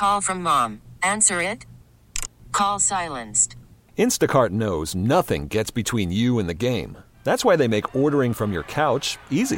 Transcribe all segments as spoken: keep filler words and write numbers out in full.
Call from mom. Answer it. Call silenced. Instacart knows nothing gets between you and the game. That's why they make ordering from your couch easy.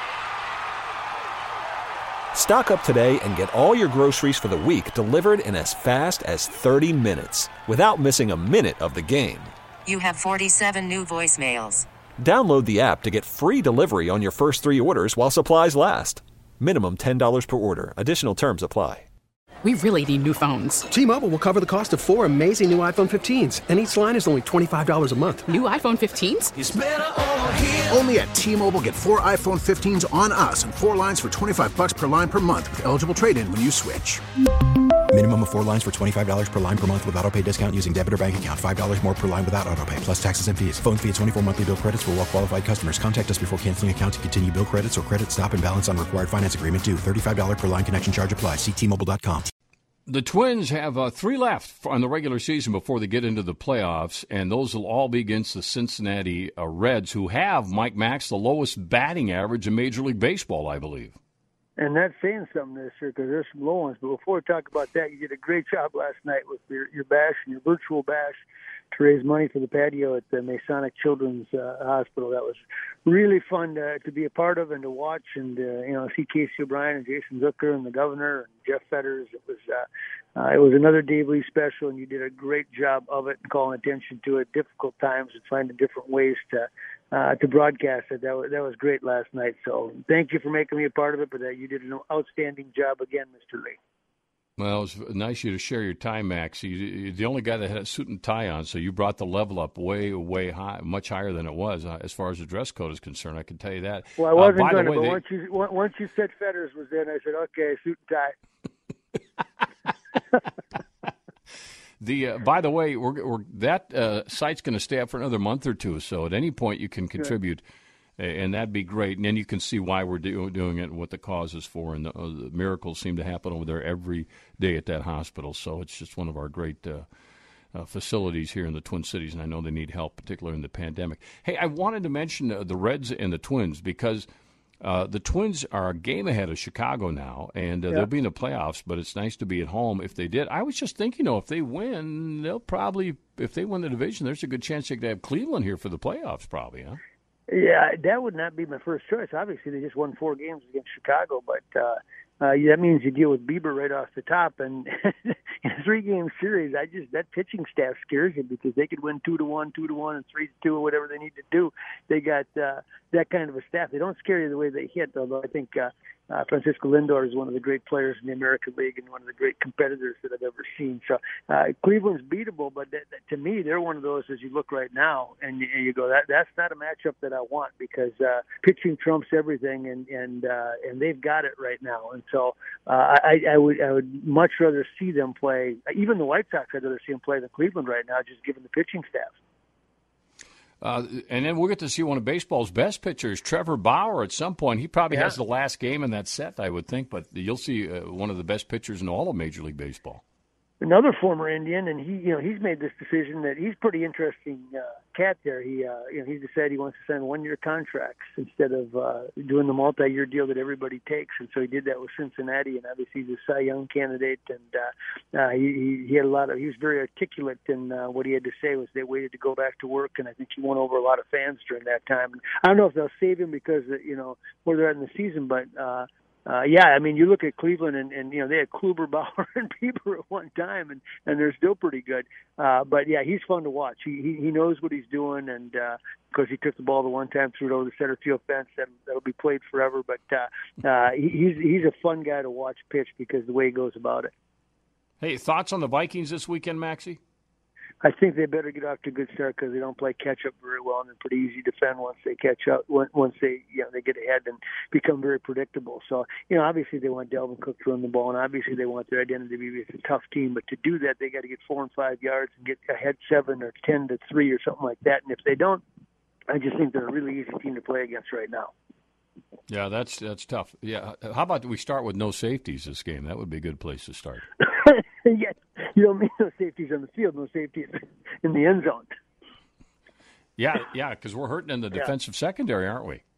Stock up today and get all your groceries for the week delivered in as fast as thirty minutes without missing a minute of the game. You have forty-seven new voicemails. Download the app to get free delivery on your first three orders while supplies last. Minimum ten dollars per order. Additional terms apply. We really need new phones. T-Mobile will cover the cost of four amazing new iPhone fifteens, and each line is only twenty-five dollars a month. New iPhone fifteens? It's better over here. Only at T-Mobile, get four iPhone fifteens on us and four lines for twenty-five bucks per line per month with eligible trade-in when you switch. Minimum of four lines for twenty-five dollars per line per month with autopay discount using debit or bank account. five dollars more per line without autopay, plus taxes and fees. Phone fee at twenty-four monthly bill credits for well-qualified customers. Contact us before canceling account to continue bill credits or credit stop and balance on required finance agreement due. thirty-five dollars per line connection charge applies. See T Mobile dot com. The Twins have uh, three left on the regular season before they get into the playoffs, and those will all be against the Cincinnati uh, Reds, who have, Mike Max, the lowest batting average in Major League Baseball, I believe. And that's saying something this year because there's some low ones. But before we talk about that, you did a great job last night with your, your bash and your virtual bash to raise money for the patio at the Masonic Children's uh, Hospital. That was really fun to, to be a part of and to watch, and uh, you know, see Casey O'Brien and Jason Zucker and the governor and Jeff Fetters. It was uh, uh, it was another Dave Lee special, and you did a great job of it and calling attention to it. Difficult times and finding different ways to uh, to broadcast it. That was that was great last night. So thank you for making me a part of it. But uh, you did an outstanding job again, Mister Lee. Well, it was nice of you to share your time, Max. You, you're the only guy that had a suit and tie on, so you brought the level up way, way high, much higher than it was uh, as far as the dress code is concerned. I can tell you that. Well, I wasn't uh, going to, but they... once you once you said Fetters was in, I said, okay, suit and tie. the uh, by the way, we're, we're, that uh, site's going to stay up for another month or two, so at any point you can contribute. Sure. And that'd be great. And then you can see why we're do, doing it and what the cause is for. And the, uh, the miracles seem to happen over there every day at that hospital. So it's just one of our great uh, uh, facilities here in the Twin Cities. And I know they need help, particularly in the pandemic. Hey, I wanted to mention uh, the Reds and the Twins because uh, the Twins are a game ahead of Chicago now. And uh, yeah. they'll be in the playoffs, but it's nice to be at home if they did. I was just thinking, you know, if they win, they'll probably, if they win the division, there's a good chance they could have Cleveland here for the playoffs probably, huh? Yeah, that would not be my first choice. Obviously, they just won four games against Chicago, but uh, uh, that means you deal with Bieber right off the top. And in a three-game series, I just that pitching staff scares you because they could win two to one, two to one, and three to two, or whatever they need to do. They got uh, that kind of a staff. They don't scare you the way they hit, although I think uh, uh, Francisco Lindor is one of the great players in the American League and one of the great competitors that I've ever seen. So uh, Cleveland's beatable, but that, that, to me, they're one of those as you look right now and you, and you go, that that's not a matchup that I want because uh, pitching trumps everything, and and uh, and they've got it right now. And so uh, I, I would I would much rather see them play. Even the White Sox, I'd rather see them play than Cleveland right now, just given the pitching staff. Uh, and then we'll get to see one of baseball's best pitchers, Trevor Bauer, at some point. He probably yeah. has the last game in that set, I would think, but you'll see uh, one of the best pitchers in all of Major League Baseball. Another former Indian, and he, you know, he's made this decision that he's pretty interesting uh, cat there. He, uh, you know, he's decided he wants to sign one-year contracts instead of uh, doing the multi-year deal that everybody takes, and so he did that with Cincinnati. And obviously, he's a Cy Young candidate, and uh, uh, he, he had a lot of. He was very articulate in uh, what he had to say. Was they waited to go back to work, and I think he won over a lot of fans during that time. And I don't know if they'll save him because you know where they're at in the season, but. Uh, Uh, yeah, I mean, you look at Cleveland, and, and you know they had Kluber, Bauer, and Bieber at one time, and, and they're still pretty good. Uh, but yeah, he's fun to watch. He he, he knows what he's doing, and uh, because he took the ball the one time, threw it over the center field fence, that that'll be played forever. But uh, uh, he, he's he's a fun guy to watch pitch because the way he goes about it. Hey, thoughts on the Vikings this weekend, Maxie? I think they better get off to a good start because they don't play catch up very well, and they're pretty easy to defend once they catch up. Once they, you know, they get ahead and become very predictable. So, you know, obviously they want Dalvin Cook to run the ball, and obviously they want their identity to be it's a tough team. But to do that, they got to get four and five yards and get ahead seven or ten to three or something like that. And if they don't, I just think they're a really easy team to play against right now. Yeah, that's that's tough. Yeah, how about we start with no safeties this game? That would be a good place to start. Yeah, you don't mean no safeties on the field, no safeties in the end zone. Yeah, yeah, because we're hurting in the defensive yeah. secondary, aren't we?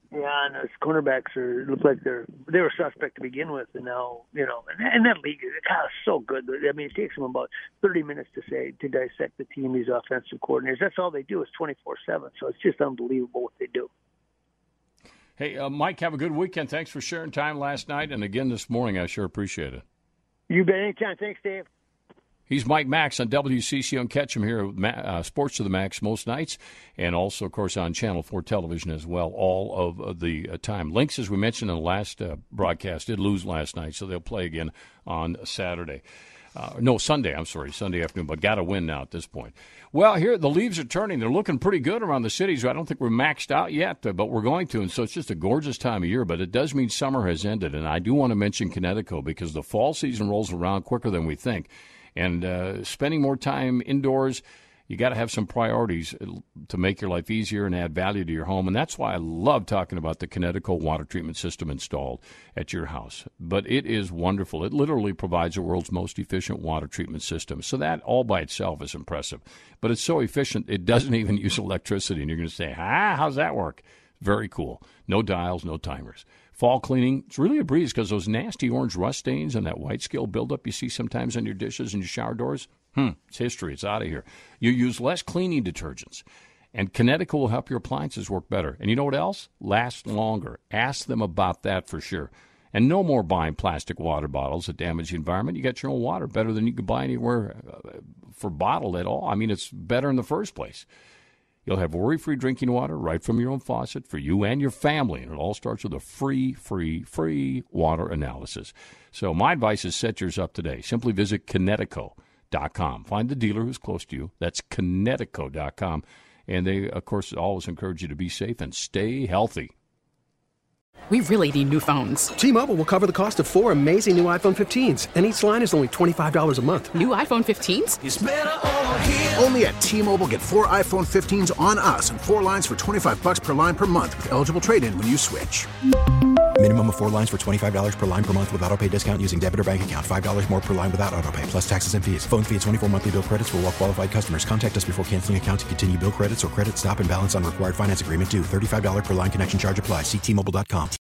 Yeah, and those cornerbacks are look like they're they were suspect to begin with, and now you know, and, and that league is kind of so good. I mean, it takes them about thirty minutes to say to dissect the team. These offensive coordinators, that's all they do is twenty four seven. So it's just unbelievable what they do. Hey, uh, Mike, have a good weekend. Thanks for sharing time last night and again this morning. I sure appreciate it. You bet. Anytime. Thanks, Dave. He's Mike Max on W C C on Catch him here at uh, Sports to the Max most nights, and also, of course, on Channel four Television as well all of uh, the uh, time. Lynx, as we mentioned in the last uh, broadcast, did lose last night, so they'll play again on Saturday. Uh, no, Sunday, I'm sorry, Sunday afternoon, but got to win now at this point. Well, here, the leaves are turning. They're looking pretty good around the cities. I don't think we're maxed out yet, but we're going to, and so it's just a gorgeous time of year, but it does mean summer has ended, and I do want to mention Connecticut because the fall season rolls around quicker than we think. And uh, spending more time indoors, you got to have some priorities to make your life easier and add value to your home. And that's why I love talking about the Connecticut water treatment system installed at your house. But it is wonderful. It literally provides the world's most efficient water treatment system. So that all by itself is impressive. But it's so efficient, it doesn't even use electricity. And you're going to say, ah, how's that work? Very cool. No dials, no timers. Fall cleaning, it's really a breeze because those nasty orange rust stains and that white scale buildup you see sometimes on your dishes and your shower doors, hmm, it's history. It's out of here. You use less cleaning detergents, and Connecticut will help your appliances work better. And you know what else? Last longer. Ask them about that for sure. And no more buying plastic water bottles that damage the environment. You got your own water, better than you could buy anywhere for bottled at all. I mean, it's better in the first place. You'll have worry-free drinking water right from your own faucet for you and your family, and it all starts with a free, free, free water analysis. So my advice is set yours up today. Simply visit Connecticut dot com. Find the dealer who's close to you. That's Connecticut dot com. And they, of course, always encourage you to be safe and stay healthy. We really need new phones. T-Mobile will cover the cost of four amazing new iPhone fifteens, and each line is only twenty-five dollars a month. New iPhone fifteens? It's better over here. Only at T-Mobile, get four iPhone fifteens on us and four lines for twenty-five bucks per line per month with eligible trade-in when you switch. Minimum of four lines for twenty-five dollars per line per month with autopay discount using debit or bank account. five dollars more per line without autopay, plus taxes and fees. Phone fee at twenty-four monthly bill credits for well-qualified customers. Contact us before canceling account to continue bill credits or credit stop and balance on required finance agreement due. thirty-five dollars per line connection charge applies. See T Mobile dot com.